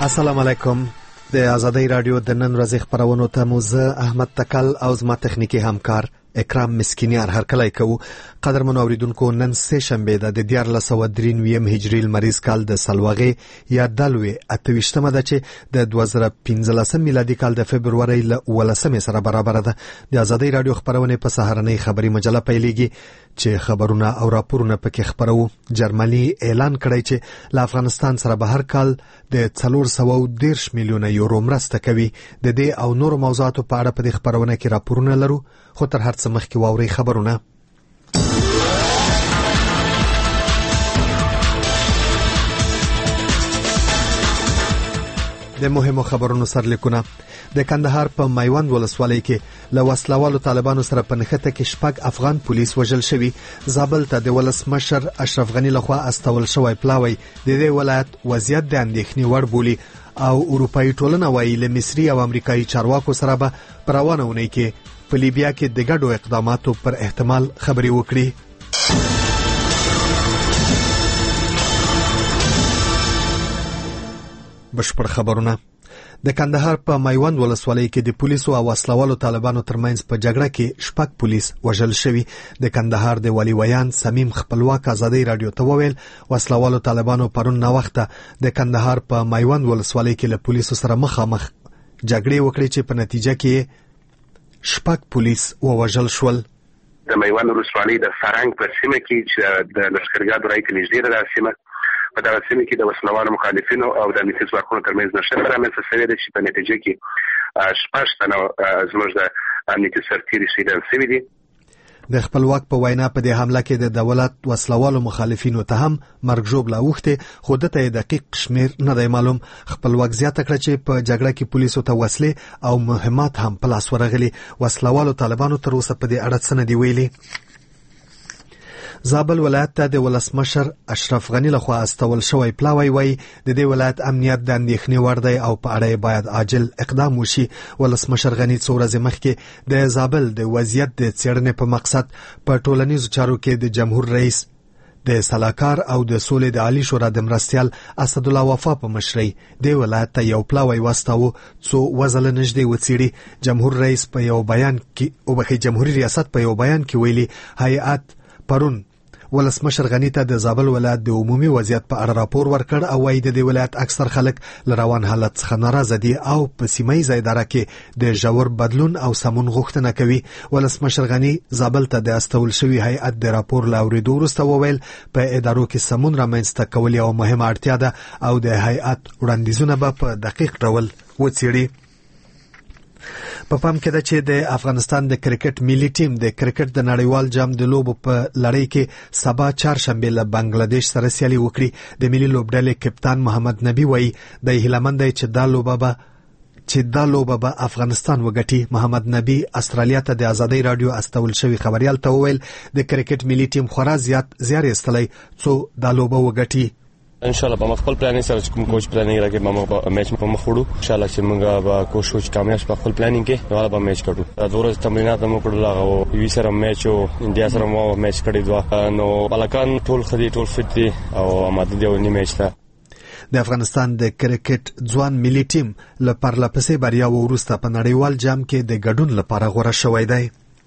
السلام علیکم. د آزادۍ رادیو د نن ورځې خبرونو ته مو زه احمد تکل او زما تخنیکی همکار اکرام مسکینیار هرکلی کوو. قدرمنو اوریدونکو، نن سه شنبه ده د 1493 هجری لمریز کال د سلواغې یا دلوي 28مه ده چې د 2015 میلادي کال د فبرवरी ل 18 سره برابر ده. د آزادۍ رادیو خبرونه په سهارنۍ خبري مجله پیلېږي چې خبرونه او راپورونه پکې خبرو. جرمني اعلان کړی چې ل افغانستان سره به هر کال د 410 میلیونه یورو مرسته کوي. د دې او نور موضوعاتو په اړه په دې خبرونه کې راپورونه لرو، خو تر هر څه مخکې واورئ خبرونه. د مهمو خبرونو سرلیکونه. د کندهار په میوند ولسوالۍ کې له وسلوالو طالبانو سره په نښته کې 6 افغان پولیس وژل شوي. زابل ته د ولسمشر اشرف غنی لخوا استول شوی پلاوی د دې ولایت وضعیت د اندېښنې وړ بولي او اروپایي ټولنه وايي له مصري او امریکایي چارواکو سره به په روانه اونۍ کې په لیبیا کې د ګډو اقداماتو پر احتمال خبرې وکړي. بشپړ خبرونه. د کندهار په میوند ولسوالۍ کې د پولیسو او وسلوالو طالبانو ترمنځ په جګړه کې 6 پولیس وژل شوي. د کندهار د والي ویان سمیم خپلواک آزادۍ رادیو ته وویل وسلوالو طالبانو پرون ناوخته د کندهار په میوند ولسوالۍ کې له پولیسو سره مخامخ جګړې وکړې چې په نتیجه کې 6 پولیس ووژل شول. د میوند ولسوالۍ د فرنګ په سیمه کې چې د لشکرګاه درای ته نږدې ده سیمه په دغه سیمه کې د وسلوالو مخالفینو او د امنیتي ځواکونو ترمنځ نښته رامنځته شوې ده چې په نتیجه کې 6 تنه زموږ د امنیتي سرتیري شهیدان شوي دي. د خپلواک په وینا په دې حمله کې د دولت وسلوالو مخالفینو ته هم مرګ ژوبله اوښته، خو دته دقیق شمیر نه دی معلوم. خپلواک زیاته کړه چې په جګړه کې پولیسو ته وسلې او مهمات هم په لاس ورغلي. وسلوالو طالبانو تر اوسه په دې اړه څه نه دی ویلي. زابل ولایت ته د ولسمشر اشرف غنی لخوا استول شوی پلاوی وای د دې ولایت امنیت د اندېښنې وړ دی او په اړه باید عاجل اقدام وشي. ولسمشر غنی څو ورځې مخکې د زابل د وضعیت د څېړنې په مقصد په ټولنیزو چارو کې د جمهور رئیس د سلاکار او د سولې د عالی شورا د مرستیال اسد الله وفا په مشرۍ د ولایت ته یو پلاوی واستاوه څو وزله نږدې وڅېړي. جمهور رئیس په یو بیان کې او جمهوریت ریاست په یو بیان کې ویلي هیئت پرون ولسمشر غنی ته د زابل ولایت د عمومي وضعیت په اړه راپور ورکړ او وايي د ولایت اکثر خلک له روان حالت څخه ناراضه دي او په سیمایي اداره کې د ژور بدلون او سمون غوښتنه کوي. ولسمشر غنی زابل ته د استول شوی هیئت د راپور له اورېدو وروسته وویل په ادارو کې سمون رامنځته کول یو مهمه اړتیا ده او د هیئت وړاندیزونه به په دقیق ډول وڅېړي. په پام کې ده چې د افغانستان د کرکټ ملي ټیم د کرکټ د نړیوال جام د لوبو په لړۍ کې سبا چهارشنبه له بنگلاديش سره سیالي وکړي. د ملي لوبډلې کپتان محمد نبی وایي د هیلمند دی چې دا لوبه به افغانستان وګټي. محمد نبی استرالیا ته د آزادۍ رادیو استول شوی خبريال ته وویل د کرکټ ملي ټیم خورا زیار ایستلی څو دا لوبه وګټي. ان شاء الله په خپل پلانینګ سره کوم کوچ پلانینګ راکې موږ میچ په مخ وړو. ان شاء الله چې موږ به کوشش کامیاب په خپل پلانینګ کې نو به میچ کړو. دا ورځ تمرینات مو کړل او یو سره میچ او انډیا سره مو میچ کړی دوه نو بلکان ټول خدي ټول فټ دي او آماده دي ونی میچ ته. د افغانستان د کرکټ ځوان ملي ټیم له پرلپسې بریا وروسته په نړیوال جام کې د ګډون لپاره غوړه شوی دی.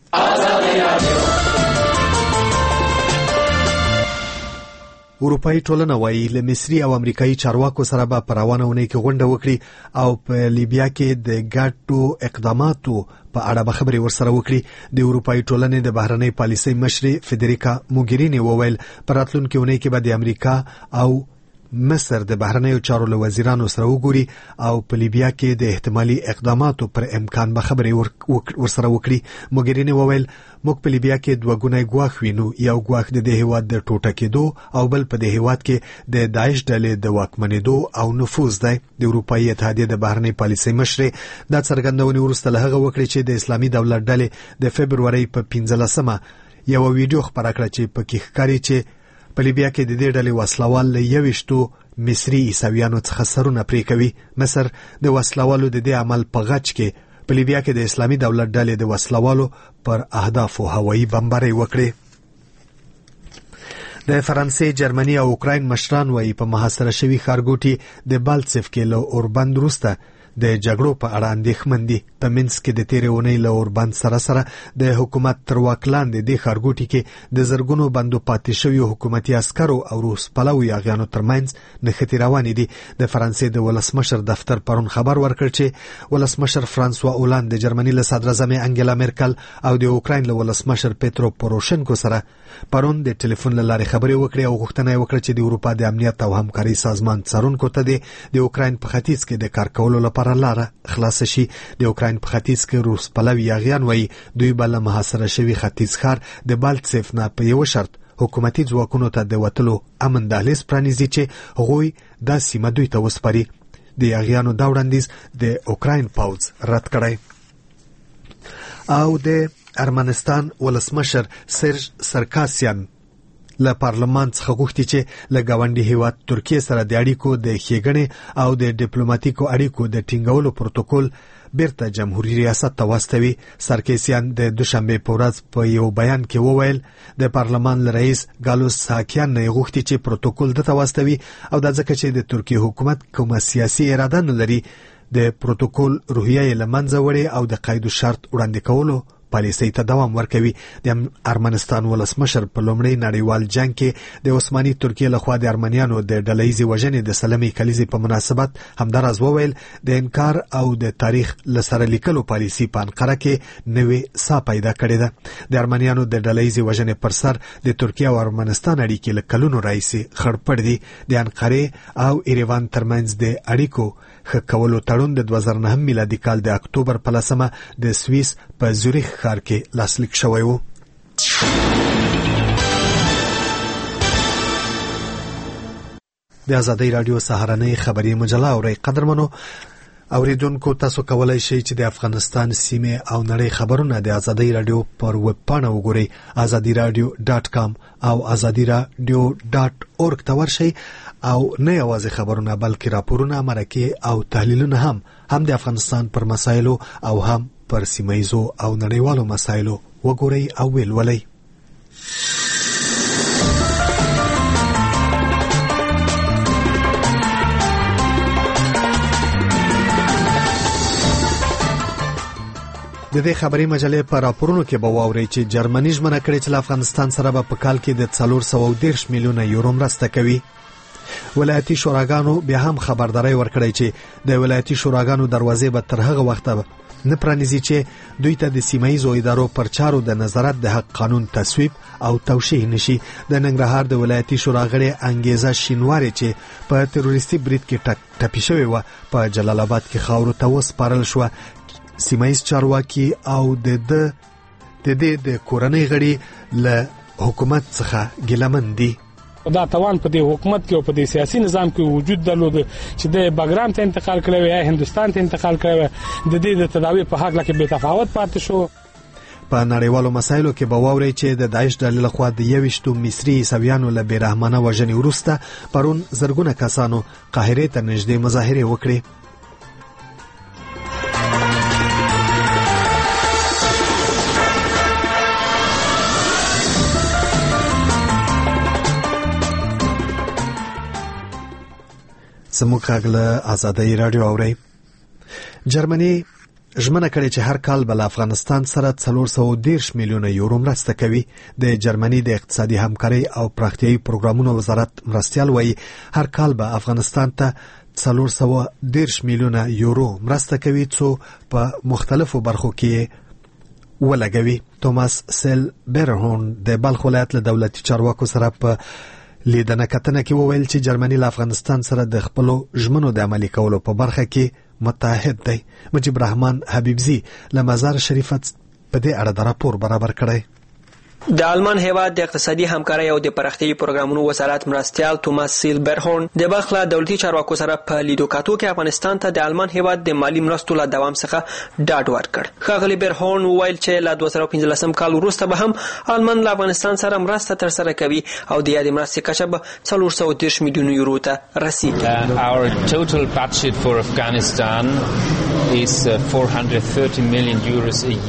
اروپایي ټولنه وايي له مصري او امریکایي چارواکو سره به په روانه اونۍ کې غونډه وکړي او په لیبیا کې د ګډو اقداماتو په اړه به خبرې ورسره وکړي. د اروپایي ټولنې د بهرنۍ پالیسۍ مشري فدریکا موګرینی وویل په راتلونکي اونۍ کې به د امریکا او مصر د بهرنیو چارو له وزیرانو سره وګوري او په لیبیا کې د احتمالي اقداماتو پر امکان به خبرې ورسره وکړي. موګرینی وویل موږ په لیبیا کې دوه ګونی ګواښ وینو، یو ګواښ د هیواد د ټوټه کېدو او بل په دې هیواد کې د داعش ډلې د واکمنېدو او نفوذ دی. د اروپایي اتحادیې د بهرنۍ پالیسۍ مشر دا څرګندونې وروسته له هغه وکړي چې د اسلامي دولت ډلې د فبرवरी په 15مه یو ویډیو خپره کړه چې پکې ښکاري چې په لیبیا کې د دې ډلې وسلوال له 21 مصري عیسویانو څخه سرونه پرې کوي. مصر د وسلوالو د دې عمل په غچ کې په لیبیا کې د اسلامي دولت ډلې د وسلوالو پر اهدافو هوایي بمبارۍ وکړې. د فرانسې، جرمني او اوکراین مشران وایي په محاصره شوي ښارګوټي د بالتسف کې له اوربند وروسته د جګړو په اړه اندېښمن دي. په منځ کې د تیرې اونۍ له اوربند سره د حکومت تر واک لاندې د ښارګوټي کې د زرګونو بندو پاتې شویو حکومتي عسکرو او روس پلوو یاغیانو ترمنځ نښتې روانې دي. د فرانسې د ولسمشر دفتر پرون خبر ورکړ چې ولسمشر فرانسوا اولاند د جرمني له صدراعظم انګلا میرکل او د اوکراین له ولسمشر پیترو پوروشنکو سره پرون د ټلیفون له لارې خبرې وکړې او غوښتنه یې وکړه چې د اروپا د امنیت او همکاري سازمان څارونکو ته د اوکراین په ختیځ کې د کار کولو لپاره لاره خلاص شي. د اوکراین په ختیځ کې روس پلوي یاغیان وایي دوی به له محاصره شوي ختیځ ښار د بالتسف نه په یو شرط حکومتي ځواکونو ته د وتلو امن دهلیز پرانیزي چې هغوی دا سیمه دوی ته وسپاري. د یاغیانو دا وړاندیز د اوکراین پوځ رد کړی. او د ارمنستان ولسمشر سرج سرکاسیان له پارلمان څخه غوښتي چې له ګاونډي هیواد ترکیه سره د اړیکو د ښېګڼې او د ډیپلوماټیکو اړیکو د ټینګولو پروتوکول بیرته جمهوریت ریاست ته واستوي. سرکاسیان د دوشنبه په ورځ په یو بیان کې وویل د پارلمان رئیس ګالوس ساکیان نه غوښتي چې پروتوکول دته واستوي او د ځکه چې د ترکیه حکومت کومه سیاسي اراده نه لري د پروتوکول روحیه لمنځه وړي او د قید شرط وړاندې کولو پالیسۍ ته دوام ورکوي. د ارمنستان ولسمشر په لومړي نړیوال جنگ کې د عثماني ترکیه لخوا د ارمنیانو د ډلهیزې وژنې د سلمې کلیزې په مناسبت همداراز وویل د انکار او د تاریخ لسره لیکلو پالیسي په انقره کې نوې سا پیدا کړې ده. د ارمنیانو د ډلهیزې وژنې پر سر د ترکیه او ارمنستان اړیکې له کلونو راهیسې خړپړ دي. د انقرې او ایریوان ترمنځ د اړیکو ښه کولو تړون د 2009 میلادي کال د اکتوبر په 10 د سویس په زوریخ ښار کې لاسلیک شوی و. د آزادۍ رادیو سهارنۍ خبري مجله اورئ. قدرمنو اوریدونکو، تاسو کولای شئ چې د افغانستان سیمه او نړۍ خبرونه د آزادۍ رادیو پر ویب پاڼه وګورئ azadiradio.com او azadiradio.org ته ورشئ او نه یوازې خبرونه بلکې راپورونه، مرکې او تحلیلونه هم د افغانستان پر مسایلو او هم پر سیمایزو او نړیوالو مسایلو وګورئ او ولولئ. د دې خبري مجلې په راپورونو کې به واورئ چې جرمني ژمنه کړې چې افغانستان سره به په کال کې د 410 میلیونه یورو مرسته کوي. ولایتي شوراګانو بیا هم خبرداري ورکړې چې د ولایتي شوراګانو دروازې به تر هغه وخته نه پرانیزي چې دوی ته د سیمایزو ادارو پر چارو د نظارت د حق قانون تصویب او توشیح نشي. د ننګرهار د ولایتي شورا غړي انګیزه شینواری چې په تروریستي برید کې ټپي شوی و په جلال آباد کې خاورو ته وسپارل شو. سیمایز چارواکي او د کورنۍ غړي له حکومت څخه ګیلمن دي. دا توان په دې حکومت کې او په دې سیاسي نظام کې وجود درلود چې د باګرام ته انتقال کړو یا هندستان ته انتقال کړو. د دې د تداوی په حق کې بې تفاوت پاتې شو. په نړیوالو مسایلو کې به واوري چې د داعش ډلې لخوا د 21 مصري عیسویانو له بیرحمانه وژنې وروسته پرون زرګونه کسانو قاهره ته نږدې مظاهره وکړې. زموږ غږ آزادۍ رادیو اورئ. جرمني ژمنه کړې چې هر کال به افغانستان سره 410 میلیونه یورو مرسته کوي. د جرمني د اقتصادي همکاري او پراختیايي پروګرامونو وزارت مرستيال وایي هر کال به افغانستان ته 410 میلیونه یورو مرسته کوي څو په مختلفو برخو کې ولګوي. توماس سیل بیرهون د بلخ ولایت له دولتي چارواکو سره په لیدنه کتنه کې وویل چې جرمني له افغانستان سره د خپلو ژمنو د عملي کولو په برخه کې متحد دی. مجيب رحمان حبیبزی له مزار شریف په دې اړه د راپور برابر کړی. د آلمان هیواد د اقتصادي همکارۍ او د پراختیايي پروګرامونو وزارت مرستيال توماس سیل بیرهون د بلخ له دولتي چارواکو سره په لیدو کاتو کې افغانستان ته د آلمان هیواد د مالی مرستو له دوام څخه ډاډ ورکړ. ښاغلي بیرهون وویل چې له 2015 کال وروسته به هم آلمان له افغانستان سره مرسته ترسره کوي او د یادې مرستې کچه به 410 میلیون یورو ته رسیږي. Our total budget for Afghanistan is 430 million euros a year.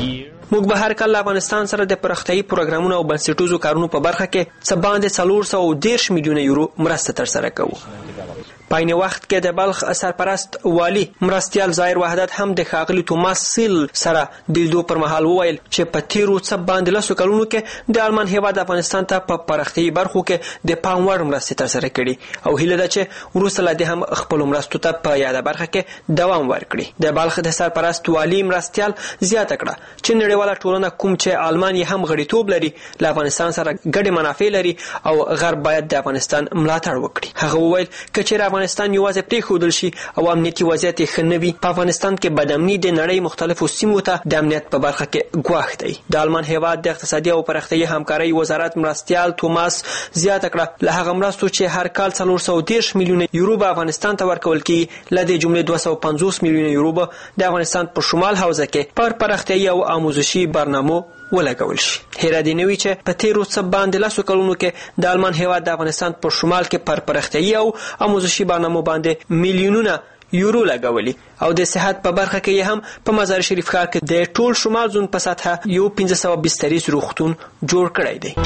موږ به هر کله افغانستان سره د پرختیايي پروګرامونو او بنسټیزو کارونو په برخه کې څه باندې 410 میلیونه یورو مرسته ترسره کوو. په عین وخت کې د بلخ سرپرست والی مرستیال ظاهر وحدت هم د ښاغلي توماس سیل سره د لیدو پر مهال وویل چې په تیرو څه باندې 10 کلونو کې د آلمان هیواد افغانستان ته په پرختیايي برخو کې د پام وړ مرستې ترسره کړي او هیله ده چې وروسته لا د هم خپل مرستو ته په یاده برخه کې دوام ورکړي. د بلخ د سرپرست والی مرستیال زیاته کړه چې نړیواله ټولنه کوم چې آلمان یې هم غړیتوب لري له افغانستان سره ګډې منافع لري او غرب باید د افغانستان ملاتړ وکړي. هغه وویل چې افغانستان یوازې پریښودل شي او امنیتي وضعیت یې ښه نه وي په افغانستان کې بدامني د نړۍ مختلفو سیمو ته د امنیت په برخه کې ګواښ دی. د آلمان هیواد د اقتصادي او پرختیايي همکارۍ وزارت مرستیال توماس زیاته کړه له هغه مرستو چې هر کال 410 میلیونه یورو به افغانستان ته ورکول کیږي له دې جملې 250 میلیونه یورو به د افغانستان په شمال حوزه کې پر پرختیايي او آموزشي برنامو ولګول شي. هیره دې نه وي چې په تیرو څه باندې 10 کلونو کې د آلمان هیواد د افغانستان په شمال کې پر پرختیايي او آموزشي برنامو باندې میلیونونه یورو لګولي او د صحت په برخه کې هم په مزار شریف ښار کې د ټول شمال زون په سطحه یو 1500 بستریز روغتون جوړ کړی دی.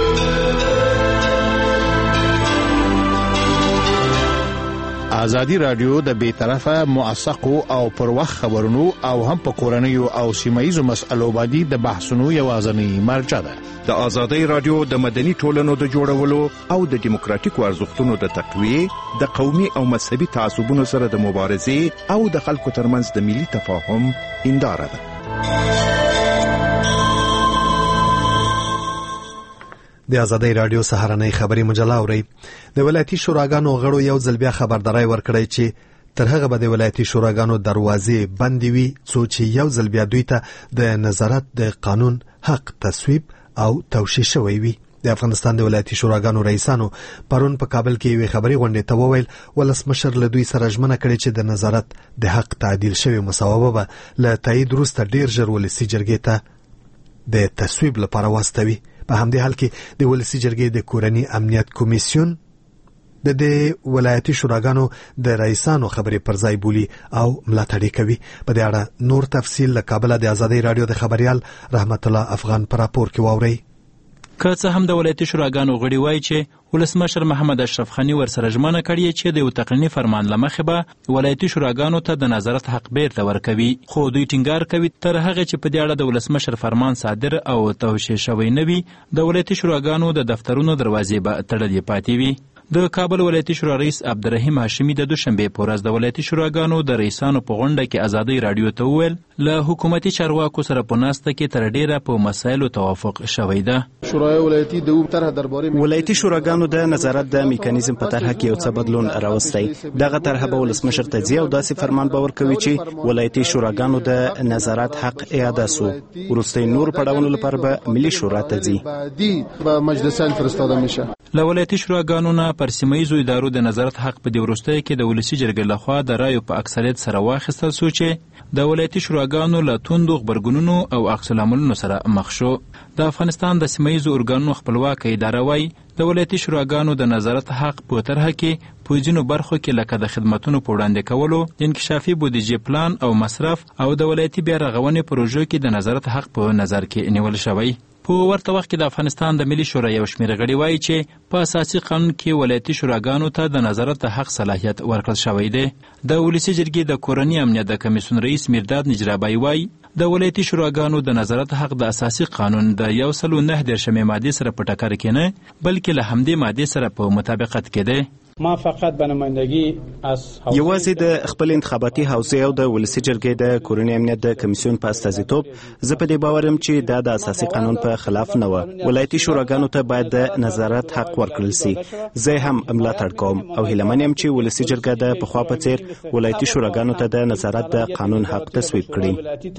ازادي رادیو د بیطرفه موثقو او پر وخت خبرونو او هم په کورنیو او سیمایي مسایلو باندې د بحثونو یوازینی مرجع ده. د ازادي رادیو د مدني ټولنو د جوړولو او د دیموکراتیکو ارزښتونو د تقویه، د قومي او مذهبي تعصبونو سره د مبارزې او د خلکو ترمنځ د ملي تفاهم هنداره ده. د ازادي رادیو سهارنۍ خبري مجله اوري. د ولایتي شوراګانو غړو یو ځل بیا خبرداري ورکړی چې تر هغه به د ولایتي شوراګانو دروازې بندې وي څو چې یو ځل بیا دوی ته د نظارت د قانون حق تصویب او توشیح شوی وي. د افغانستان د ولایتي شوراګانو رئیسانو پرون په کابل کې یو خبري غونډه ته وویل ولسمشر له دوی سره ژمنه کړې چې د نظارت د حق تعدیل شوی مسوده به له تایید وروسته ډیر ژر ولسي جرګې ته د تصویب لپاره واستوي. په همدې حال کې د ولسي جرګې د کورنی امنیت کمیسیون د ولایتي شوراګانو د رئیسانو خبرې پر ځای بولی او ملاتړ کوي. په دې اړه نور تفصیل له کابل د ازادي رادیو د خبريال رحمت الله افغان پر راپور کې واوري. که څه هم د ولایتي شوراګانو غړي وایي چې ولسمشر محمد اشرف غنی ورسره ژمنه کړې چې د یو تقنیني فرمان لمخې به ولایتي شوراګانو ته د نظارت حق بیرته ورکوي، خو دوی ټینګار کوي تر هغه چې په دې اړه د ولسمشر فرمان صادر او توشیح شوی نه وي د ولایتي شوراګانو د دفترونو دروازې به تړلې پاتې وي. د کابل ولایتي شورا رئیس عبدالرحیم هاشمی د دوشنبه په ورځ د ولایتي شوراګانو د رئیسانو په غونډه کې ازادي رادیو ته وویل له حکومتي چارواکو سره په ناسته کې تر ډیره په مسایلو توافق شوی ده. شورای ولایتي د طرح درباري ولایتي شوراګانو د نظارت د میکانیزم په طرح کې یو څه بدلون راوستي. دغه طرح به ولسمشر ته ځي او داسې فرمان به ورکوي چې ولایتي شوراګانو د نظارت حق اعاده سو ورسته نور پړاوونو لپاره به ملي شورا ته ځي به مجلسان فرستاده میشه. له ولایتي شوراګانو نه پر سیمایي ادارو د نظارت حق په دې وروستۍ کې د ولسي جرګې لخوا د رایو په اکثریت سره واخیستل شو چې د ولایتي شوراګانو له توندو غبرګونونو او عکس العملونو سره مخ شو. د افغانستان د سیمایي ارګانونو خپلواک اداره وايي د ولایتي شوراګانو د نظارت حق په طرحه کې په ځینو برخو کې لکه د خدماتو په وړاندې کولو، انکشافي بودیجې پلان او مصرف او د ولایتي بیا رغونې پروژو کې د نظارت حق په نظر کې نیول شوی. په ورته وخت کې د افغانستان د ملي شورا یو شمېر غړي وایي چې په اساسي قانون کې ولایتي شوراګانو ته د نظارت حق صلاحیت ورکړل شوی دی. د ولسي جرګې د کورنی امنیت د کمیسیون رئیس میرداد نجرابی وایي د ولایتي شوراګانو د نظارت حق د اساسي قانون د 119 ماده سره په ټکر کې نه بلکې له همدې ماده سره په مطابقت کې دی. ما فقط به نمایندگی از یوازې د خپل انتخاباتي حوزې او د ولسي جرګې د کورنی امنیت د کمیسیون په استازیتوب زه په دې باور یم چې دا د اساسي قانون په خلاف نه و. ولایتي شوراګانو ته باید د نظارت حق ورکړل شي. زه هم ملاتړ کوم او هیله یم چې ولسي جرګه د پخوا په څیر ولایتي شوراګانو ته د نظارت د قانون حق تصویب کړي.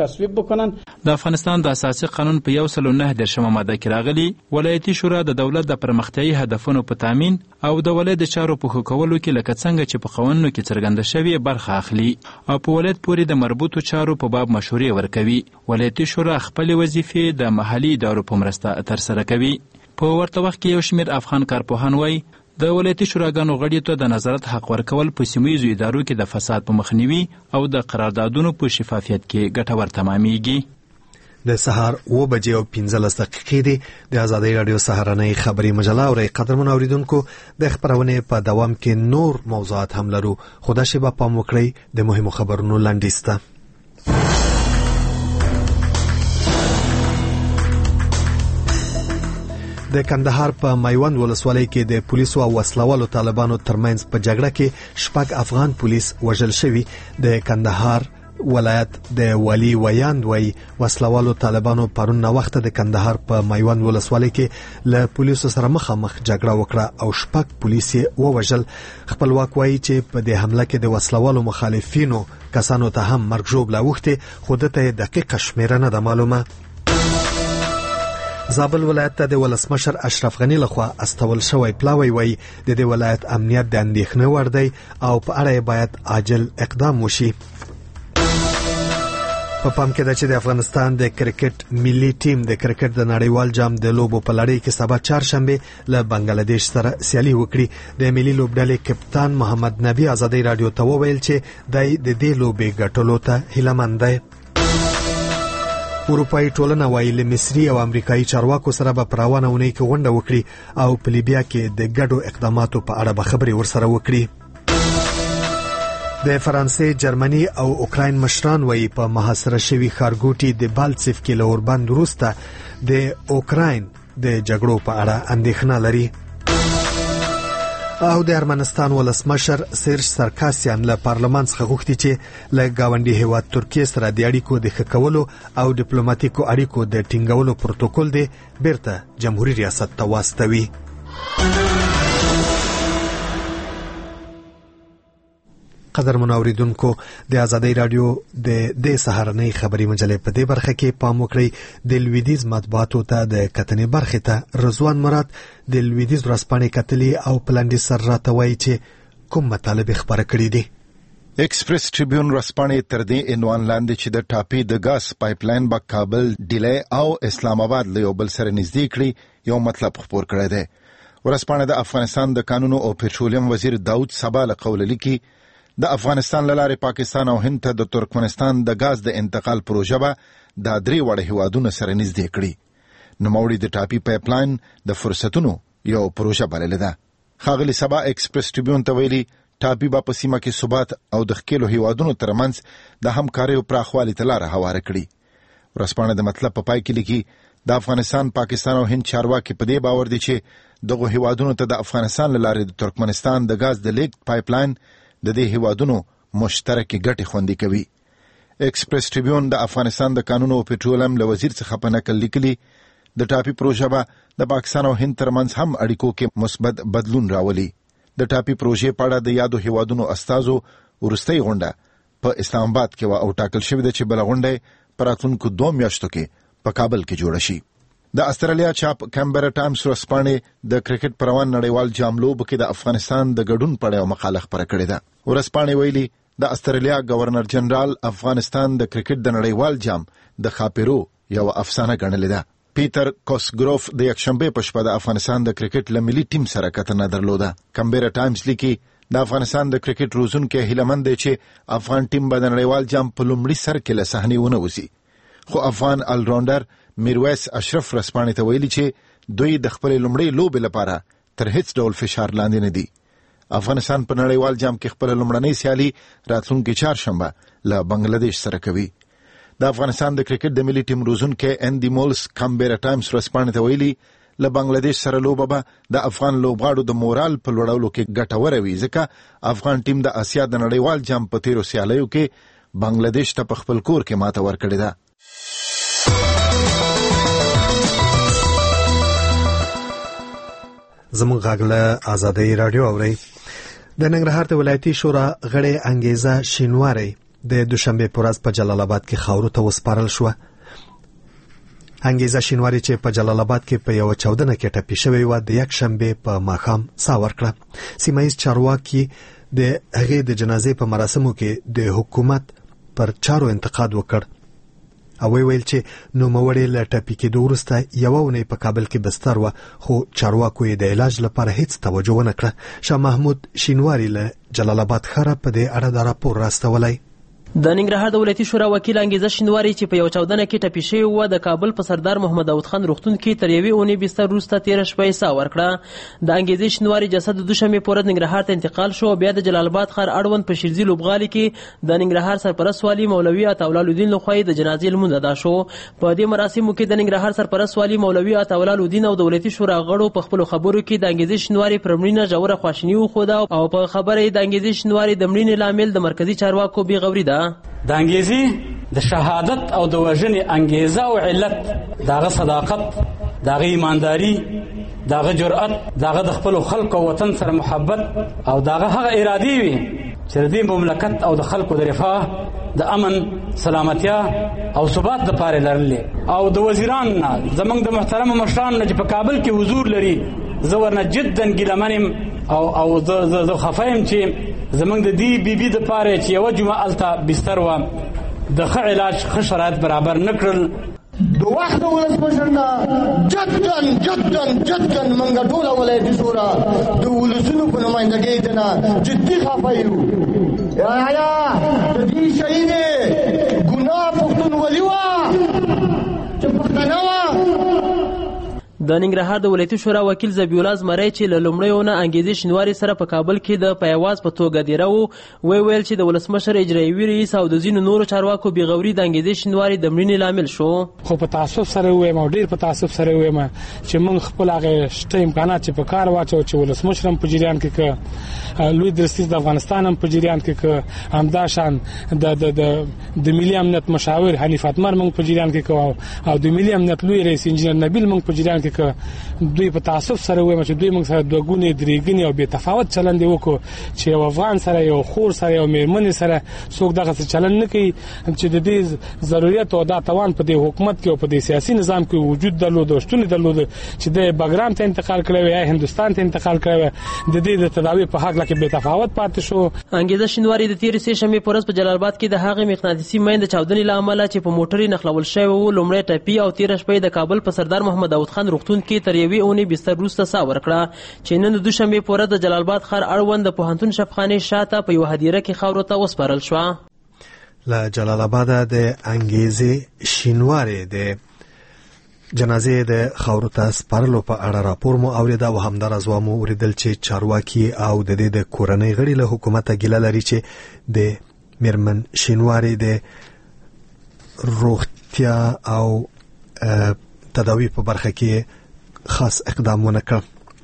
د افغانستان د اساسي قانون په 119 ماده کې راغلي ولایتي شورا د دولت د پرمختیايي هدفونو په تامین او د ولایت چارو په کولو کې لکه څنګه چې په قوانینو کې څرګنده شوی برخه اخلي او په ولایت پورې د مربوطو چارو په باب مشورې ورکوي. ولایتي شورا خپل وظیفې د محلي ادارو په مرسته ترسره کوي. په ورته وخت کې یو شمېر افغان کارپوهان وایي د ولایتي شوراګانو غړیو ته د نظارت حق ورکول په سیمایي ادارو کې د فساد په مخنیوي او د قراردادونو په شفافیت کې ګټور تمامېږي. د سهار 7:15 دی. د آزادۍ رادیو سهارنۍ خبري مجله او قدرمن اوریدونکو د خبرونه په دوام کې نور موضوعات هم لرو. خدا شي په پام وکړئ د مهمو خبرونو لاندېسته. د کندهار په میوند ولسوالۍ کې د پولیسو او وسلوالو طالبانو ترمنځ په جګړه کې 6 افغان پولیس وژل شوي. د کندهار ولایت د والی ویاند وی وسلوالو طالبانو پرون وخت د کندهار په میوند ولسوالۍ کې له پولیسو سره مخامخ جګړه وکړه او 6 پولیس ووژل. خپلواک وایي چې په دې حمله کې د وسلوالو مخالفینو کسانو ته هم مرګ ژوبله وخته، خو دته دقیقه شمیره نه ده معلومه. زابل ولایت ته د ولسمشر اشرف غنی لخوا استول شوی پلاوی وی د دې ولایت امنیت د اندېښنې وړ دی او په اړه باید عاجل اقدام وشي. په پام کې ده چې د افغانستان د کرکټ ملي ټیم د کرکټ د نړیوال جام د لوبو په لړۍ کې سبا چهارشنبه له بنگلاديش سره سیالي وکړي. د ملي لوبډلې کپتان محمد نبی آزادۍ رادیو ته وویل چې د دې لوبې ګټلو ته هیلهمند دی. اروپایي ټولنه وایي له مصري او امریکایي چارواکو سره به پروانه ونې کې غونډه وکړي او په لیبیا کې د ګډو اقداماتو په اړه به خبرې ورسره وکړي. د فرانسې، جرمني او اوکراین مشران وایي په محاصره شوي ښارګوټي د بالتسیف کې له اوربند وروسته د اوکراین د جګړو په اړه اندېښنه لري. او د ارمنستان ولسمشر سرج سرکاسیان له پارلمان څخه غوښتي چې له گاونډي هیواد ترکیه سره د اړیکو د ښه کولو او ډیپلوماټیکو اړیکو د ټینګولو پروتوکول دی بیرته جمهوریت ریاست ته واستوي. قدرمن اوریدونکو د آزادۍ رادیو د سهارنۍ خبري مجلې په دې برخه کې پام وکړئ. د لویدیز مطبوعاتو ته د کتنې برخه ته رضوان مراد د لویدیز ورځپاڼې کتلې او پلاندې سر راته وایي چې کوم مطالب خبره کړې دي. ایکسپریس ټریبیون ورځپاڼې تر دې عنوان لاندې چې د ټاپي د ګاز پایپلاین با کابل ډیلی او اسلام آباد له یو بل سره نږدې کړي یو مطلب خبر کړی دی. ورځپاڼه د افغانستان د قانونو او پټرولیم وزیر داود سبا له قول لیکي د افغانستان لاره پاکستان او هند ته د ترکمنستان د غاز د انتقال پروژه به د 3 وړ هیوادونو سره نږدې کړي. نوموړي د ټاپي پایپلاین د فرصتونو یو پروژه بللې ده. ښاغلي سبا ایکسپریس ټریبیون ته ویلي ټاپي به په سیمه کې ثبات او د ښکېلو هیوادونو ترمنځ د همکاریو پراخوالي ته لاره هواره کړي. ورځپاڼه د مطلب په پای کې لیکي د افغانستان، پاکستان او هند چارواکي په دې باور دي چې دغه هیوادونو ته د افغانستان لاره د ترکمنستان د غاز د لیک پایپلاین د دې هیوادونو مشترکې ګټې خوندي کوي. ایکسپریس ټریبیون د افغانستان د قانونو او پټرولیم له وزیر څخه په نقل لیکلي د ټاپي پروژه به د پاکستان او هند ترمنځ هم اړیکو کې مثبت بدلون راولي. د ټاپي پروژې په اړه د یادو هیوادونو استازو وروستۍ غونډه په اسلام آباد کې او ټاکل شوې ده چې بل غونډه په راتلونکو 2 میاشتو کې په کابل کې جوړه شي. د استرالیا چاپ کیمبرا ټایمز ورځپاڼې د کرکټ پروان نړیوال جام لوبو کې د افغانستان د ګډون په اړه مقاله خبره کړې ده. ورځپاڼې ویلي د استرالیا گورنر جنرال افغانستان د کرکټ د نړیوال جام د خاپیرو یو افسانه ګڼلې ده. پیټر کوسګروف د یکشنبه په شپه د افغانستان د کرکټ لملي ټیم سره کتنه درلوده. کیمبرا ټایمز لیکي د افغانستان د کرکټ روزونکو هیلمند دی چې افغان ټیم به د نړیوال جام په لومړي سر کې له صحنې ونه وځي. خو افغان الراونډر میرویس اشرف رسپانې ته ویلي چې دوی د خپل لومړی لوبې لپاره تر هیڅ ډول فشار لاندې نه دي. افغانستان په نړیوال جام کې خپل لومړنۍ سیالي راتلونکي چهارشنبه له بنگلاديش سره کوي. د افغانستان د کرکټ د ملي ټیم روزونکو اندي مولز کیمبرا ټایمز رسپانې ته ویلي له بنگلاديش سره لوبه به د افغان لوبغاړو د مورال په لوړولو کې ګټوره وي، ځکه افغان ټیم د اسیا د نړیوال جام په تیرو سیالیو کې بنگلاديش ته په خپل کور کې ماته ورکړې ده. زموږ غاغله آزادۍ رادیو اوري. د ننګرهار د ولایتي شورا غړي انګیزه شینواری د دوشنبه پر ورځ په جلال آباد کې خاورو ته وسپارل شو. انګیزه شینواری چې په جلال آباد کې په یو 14 کې ټپي شوی و د یک شنبه په ماښام سا ورکړه. سیمایي چارواکي د هغې د جنازې په مراسمو کې د حکومت پر چارو انتقاد وکړ او ویل چې نوموړی له ټپي کېدو وروسته یوه اونۍ په کابل کې بستر و، خو چارواکو یې د علاج لپاره هیڅ توجه ونه کړه. شاه محمود شینواری له جلال آباد ښاره په دې اړه د راپور راستولی. د ننګرهار د ولایتي شورا وکیل انګیزه شینواری چې په یو چاودنه کې ټپي شوی و د کابل په سردار محمد داود خان روغتون کې تر یوې اونۍ بستر وروسته تېره شپه ساه ورکړه. د انګیزې شینواری جسد د دوشنبې په ورځ ننګرهار ته انتقال شو. بیا د جلال آباد ښار اړوند په شیرزي لوبغالي کې د ننګرهار سرپرست والي مولوي عطاالله الدین لخوا د جنازې لمونځ ادا شو. په دې مراسمو کې د ننګرهار سرپرست والي مولوي عطاالله الدین او د ولایتي شورا غړو په خپلو خبرو کې د انګیزې شینواری پر مړینه ژوره خواشیني وښوده او په خبره یې د انګیزې شینواری د مړینې لامل د مرکزي چارواکو بې غوري ده. د انګیزې د شهادت او د وژنې انګیزه او علت داغه صداقت، داغه ایمانداری، داغه جرأت، داغه د خپل خلکو او وطن سره محبت او داغه هغه ارادي وي چې د مملکت او د خلکو د رفاه، د امن، سلامتیا او ثبات د پاره لرلې. او د وزیران زمنګ د محترم مشران چې په کابل کې حضور لري، زه ورنه جدا ګیلمنم او زه خفایم چې زمنګ د دې بیبي د پاره چې یو جمعه الته بستر و د ښه علاج ښه شرایط برابر نکړل. د وخت ولسمشرنا جدن منګه ټوله ولایتي شورا د ولسونو په نمایندګۍ ته نه جدي خفه یو. یا د دې شهید ګناه پښتونولي وه چې پښتانه وه. د ننګرهار د ولایتي شورا وکیل ذبیح الله زمری چې له لومړیو نه انګیزې شینواري سره په کابل کې د پیواز په توګه دیره و ویل چې د ولسمشر اجرایوي رئیس او د ځینو نورو چارواکو بې غوري د انګیزې شینواري د مړینې لامل شو. خو په تاسف سره ووایم او ډېر په تاسف سره ووایم چې موږ خپل هغه شته امکانات چې په کار واچو چې ولسمشر هم په جریان کې که لوی درستیز د افغانستان هم په جریان کې که همداشان د ملي امنیت مشاور حنیف اتمر موږ په جریان کې که او د ملي امنیت لوی رئیس انجینر نبیل موږ په جریان کې دوی په تاسف سره وایم چې دوی موږ سره دوه ګونې درې ګونې او بې تفاوت چلند وکړو چې یو افغان سره یو خور سره یو میرمنې سره څوک دغسې چلند نه کوي چې د دې ضرورت او دا توان په دې حکومت کې او په دې سیاسي نظام کې وجود درلود او شتون درلود چې د بګرام ته انتقال کړی یا هندوستان ته انتقال کړی د دې د تداوی په حق کې بې تفاوت پاتې شو. انګیزه شینواری د تېرې سې شنبې په ورځ په جلال آباد کې د هغې مقناطیسي مین د چاودنې له امله چې په موټر یې نښلول شوی و لومړی ټپي او تېره شپه د کابل په سردار محمد داود خان روغتون کې تر یوې اونۍ بستر وروسته ساه ورکړه چې نن د دوشنبې په ورځ د جلال آباد ښار اړوند د پوهنتون شفخانې شاته په یوه هدیره کې خاورو ته وسپارل شوه. له جلال آباد د انګیزې شینواری د جنازې د خاورو ته سپارلو په اړه راپور مو اورېده او همداراز مو اوریدل چې چارواکي او د دې د کورنۍ غړي له حکومته ګیله لري چې د میرمن شینواری د روغتیا او تداوی په برخه کې خاص اقدام ونه کړ.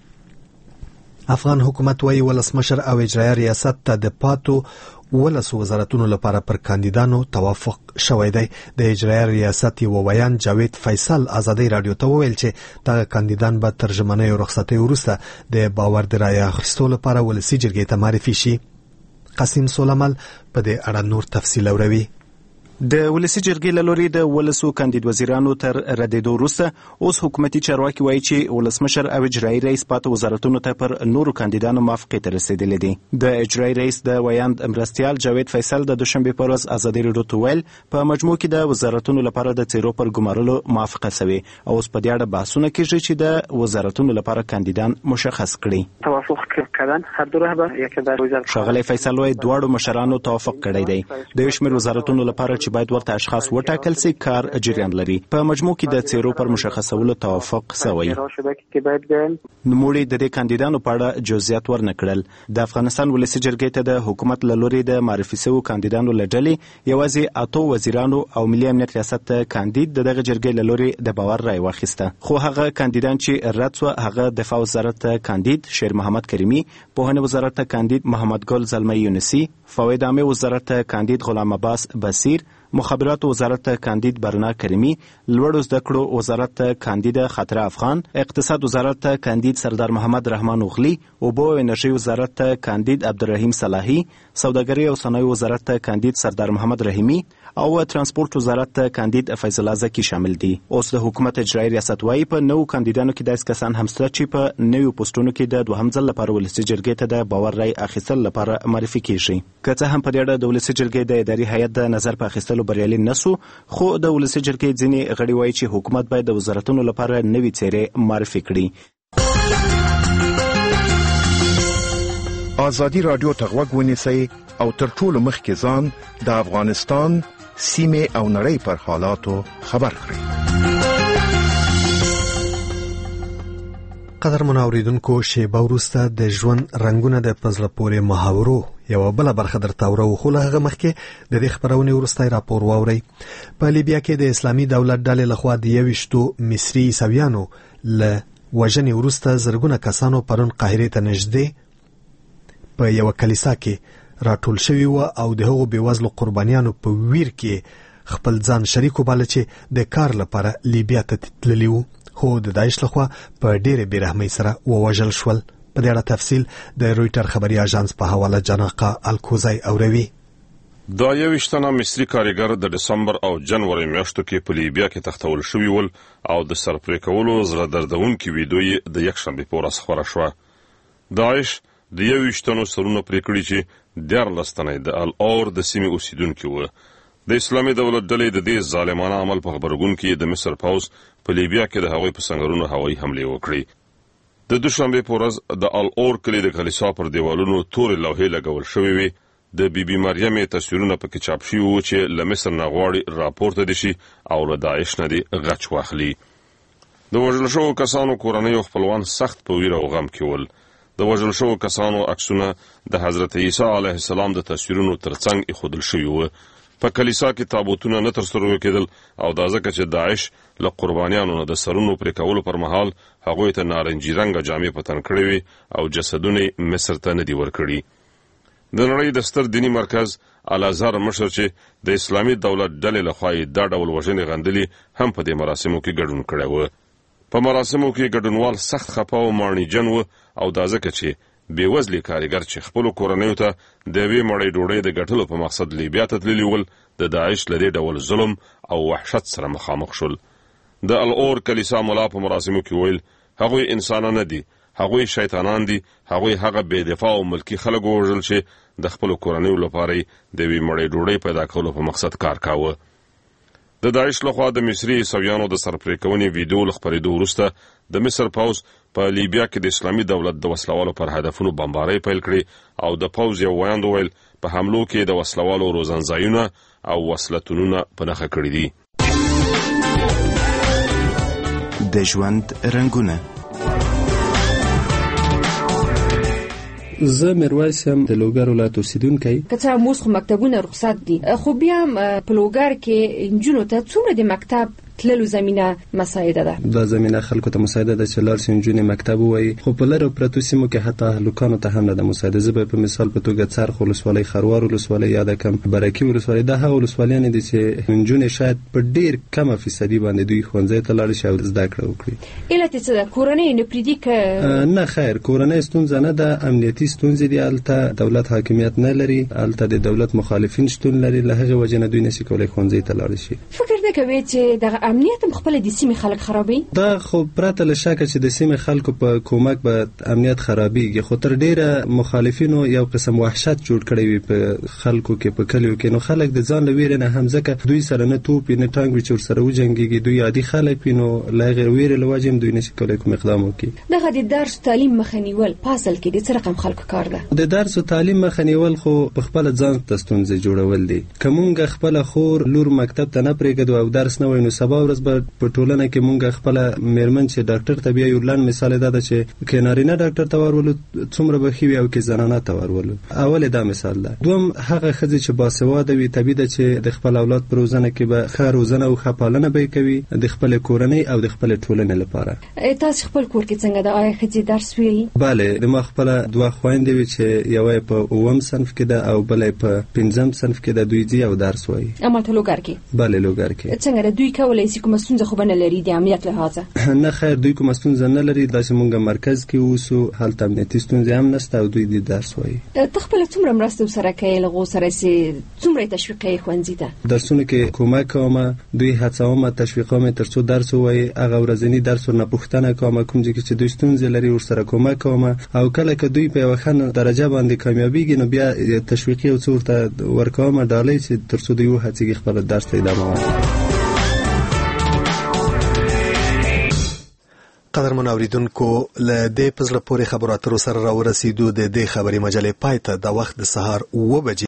افغان حکومت وايي ولسمشر او اجرایي ریاست ته د پاتو ولسو وزارتونو لپاره پر کاندیدانو توافق شوی دی. د اجرایي ریاست یو ویان جاوید فیصل ازادي رادیو ته وویل چې دغه کاندیدان به تر ژمنې رخصتۍ وروسته د باور د رایې اخیستو لپاره ولسي جرګې ته معرفي شي. قاسم سولمل په دې اړه نور تفصیل اوري. د ولسي جرګې له لوري د ولسو کاندید وزیرانو تر ردېدو وروسته اوس حکومتي چارواکي وایي چې ولسمشر او اجرایي رئیس پاتې وزارتونو ته پر نورو کاندیدانو موافقې ته رسېدلي دي. د اجرایي رئیس د ویاند مرستیال جاوید فیصل د دوشنبې په ورځ ازادي راډیو ته ویل په مجموع کې د وزارتونو لپاره د څیرو پر ګمارلو موافقه شوې او اوس په دې اړه بحثونه کېږي چې د وزارتونو لپاره کاندیدان مشخص کړي. توافق کردن هر دو رهبر یک در وزارت ښاغلی فیصل وايي دواړو مشرانو توافق کړی دی. د یو شمېر وزارتونو لپاره چې باید ورته اشخاص وټاکل سي کار جریان لري. په مجموع کې د څیرو پر مشخصولو توافق شوی. نوموړي د دې کاندیدانو په اړه جزئیات ورنکړل. د افغانستان ولسي جرګې ته د حکومت له لوري د معرفي شویو کاندیدانو له ډلې یوازې 8 وزیرانو او ملي امنیت ریاست ته کاندید دغه جرګې له لوري د باور رای واخیسته. خو هغه کاندیدان چې رد شو هغه دفاع وزارت ته کاندید شیر محمد کریمي، پوهنې وزارت ته کاندید محمد ګل زلمی یونسی، فواید عامه وزارت ته کاندید غلام عباس بصیر، مخابرات وزارت ته کاندید برنا کریمی، لوړو زده کړو وزارت ته کاندید خاطره افغان، اقتصاد وزارت ته کاندید سردار محمد رحمان اوغلی، اوبو او انرژي وزارت ته کاندید عبدالرحیم صلاحی، سوداګري او صنایع وزارت ته کاندید سردار محمد رحیمی او ترانسپورت وزارت ته کاندید فیض الله زکی شامل دي. اوس د حکومت اجرایي ریاست وايي په نوو کاندیدانو کې داسې کسان هم شته چې په نویو پوسټونو کې د دوهم ځل لپاره ولسي جرګې ته د باور رای اخیستل لپاره معرفي کیږي. که څه هم په دې اړه د ولسي جرګې د اداري هیئت د نظر په اخیستلو بریالي نسو، خو د ولسي جرګې ځینې غړي وایي چې حکومت باید د وزارتونو لپاره نوي څیرې معرفي کړي. ازادي رادیو ته غوږ ونیسئ او تر ټولو مخکې ځان د افغانستان سیمه او نړۍ پر حالاتو خبر کړئ. قدرمن اوریدونکو، شیبه وروسته د ژوند رنگونه د پزله پورې محاورو یو بل برخه درته ورو خو له هغه مخکې د دې خبرونې وروسته راپور واوري. په لیبیا کې د اسلامي دولت ډلې لخوا د 21 مصري عیسویانو له وژنې وروسته زرګونه کسانو پرون قاهرې ته نږدې په یو کلیسا کې راټول شوي و او د هغو بېوزلو قربانیانو په ویر کې خپل ځان شریک وباله چې د کار لپاره لیبیا ته تللي وو، خو د داعش لخوا په ډېرې بېرحمۍ سره ووژل شول. په دې اړه تفصیل د رویټر خبري اژانس په حواله جناقه الکوزی اوروي. دا 21 تنه مصري کارګر د دسمبر او جنوري میاشتو کې په لیبیا کې تختول شوي ول او د سرپرې کولو زړه دردونکي ویډیو د یکشنبه په ورځ خپره شوه. داعش د 21 تنو سرونه پرې کړي چې 14 تنه د الأور د سیمې اوسیدونکي وو. د اسلامي دولت ډلې د دې ظالمانه عمل په خبرګون کې د مصر پوځ په لیبیا کې د هغوی په سنگرونو هوایي حمله وکړي. د دوشنبه په ورځ د الأور کلی د کلیسا پر دیوالونو تورې لوحې لګول شوې وي. د بیبي مریم تصویرونه پکې چاپ شوي وو چې له مصر نه غواړي راپورته دي شي او له داعش نه دي غچ واخلي. د وژل شوو کسانو کورنۍ او خپلوان سخت په ویره او غم کې ول. د وژل شوو کسانو عکسونه د حضرت عیسی علیه السلام د تصویرونو ترڅنګ ایښودل شوي وو. په کلیسا کې تابوتونه نه ترسره کېدل او دا ځکه چې داعش له قربانیانو نه د سرونو پرې کولو پر مهال هغوی ته نارنجي رنګه جامې په تن کړې وي او جسدونه مصر ته نه دي ورکړي. د نړۍ د ستر دینی مرکز الازهر مشر چې د اسلامي دولت ډلې لخوا دا ډول وژنې غندلي هم په دې مراسمو کې ګډون کړی و. په مراسمو کې ګډونوال سخت خپه او مانیجن و او دا ځکه چې بېوزلي کارګر چې خپلو کورنیو ته د یوې مړۍ ډوډۍ د ګټلو په مقصد لیبیا ته تللي ول د داعش له دې ډول ظلم او وحشت سره مخامخ شول. د الأور کلیسا ملا په مراسمو کې ویل هغوی انسانان نه دي، هغوی شیطانان دي، هغوی هغه بې دفاع او ملکی خلک ووژل چې د خپلو کورنیو لپاره د یوې مړۍ ډوډۍ پیدا کولو په مقصد کار کاوه. د داعش لخوا د مصري عیسویانو د سرپرې کونې ویډیو له خپرېدو وروسته د مصر پوځ په لیبیا کې د اسلامي دولت د وسلوالو پر هدفونو بمبارۍ پیل کړې او د پوځ یو ویاند وویل په حملو کې د وسلوالو روزنځایونه او وسلتونونه په نښه کړي دي. د ژوند رنګونه. زه میرویس یم د لوګر ولایت اوسیدونکی. که څه هم اوس خو مکتبونه رخصت دي خو بیا هم په لوګر کې نجونو ته څومره د مکتب تللو زمینه مساعده ده؟ دا زمینه خلکو ته مساعده ده چې لاړ شي نجونې مکتب ووایي، خو په لرو پرتو سیمو کې حتی هلکانو ته هم نه ده مساعده. زه به په مثال په توګه څرخ ولسوالۍ، خروار ولسوالۍ یاد کم، برکي ولسوالۍ، دا هغه ولسوالیانې دي چې نجونې شاید په ډېر کمه فیصدي باندې دوی ښوونځي ته لاړ شي او زده کړه وکړي. علت یې څه ده؟ کورنۍ نه پرېږدي که نه؟ خیر، کورنۍ ستونزه نه ده، امنیتي ستونزې دي. هلته دولت حاکمیت نه لري، هلته د دولت مخالفین شتون لري، له هغې وجې نه دوی نشي کولی ښوونځي ته لاړ شي. فکر نه کوې چې دغه امنیت هم خپله د سیمې خلک خرابوي؟ دا خو پرته له شکه چې د سیمې خلکو په کومک به امنیت خرابېږي، خو تر ډېره مخالفینو یو قسم وحشت جوړ کړی وي په خلکو کې، په کلیو کې. نو خلک د ځان له ویرې نه هم، ځکه دوی سره نه توپ نه ټانک وي چې ورسره وجنګېږي، دوی عادي خلک وي، نو له هغې ویرې له وجې هم دوی نشي کولی کوم اقدام وکړي. دغه د درس تعلیم مخه نیول په اصل کې د څه رقم خلکو کار ده؟ د درس تعلیم مخه نیول خو په خپله ځان ته ستونزې جوړول دي. که مونږ خپله خور لور مکتب ته نه پرېږدو او درس نه وای، نو سبا ورځ به په ټولنه کې مونږ خپله میرمن چې ډاکټر ته بیا یو لنډ مثال دا ده چې که نارینه ډاکټر ته ورولو څومره به ښه وي او که زنانه ته ورولو. اول دا مثال ده. دوم هغه ښځې چې باسواده وي طبیعي ده چې د خپل اولاد په روزنه کې به ښه روزنه او ښه پالنه به یې کوي د خپلې کورنۍ او د خپلې ټولنې لپاره. تاسو خپل کور کې څنګه ده؟ آیا ښځې درس وایي؟ بله، د ما خپله دوه خویندې وي چې یوه په 9م صنف کې ده او بله په 5م صنف کې ده. دوی ځي او درس وایي. همالته لوګر کې؟ بله، لوګر کې. څنګه ده؟ دوی کولی شي کومه ستونزه خو به نه لري د امنیت لحاظه؟ نه خیر، دوی کومه ستونزه نه لري. داسې مونږ مرکز کې اوسو، هلته امنیتي ستونزې هم نشته او دوی د درس وایي. ته خپله څومره مرسته ورسره کوې؟ له هغو سره څومره یې تشویق کوې ښوونځي ته؟ درسونو کې کومک کوم، دوی هڅوم، تشویقوم تر څو درس ووایي. هغه ورځني درس ورنه پوښتنه کوم، کوم ځای کې چې دوی ستونزې لري ورسره کومک کوم، او کله که دوی په یوه ښه درجه باندې کامیابېږي نو بیا تشویقي یو څه ورته ورکوم، ډالۍ چې تر څو دوی وهڅېږي خپله درس ته ادامه ورکړي. قدرمن اوریدونکو، له دې پزله پورې خبرو اترو سره راورسېدو د دې خبري مجلې پای ته. د وخت د سهار 9 بجې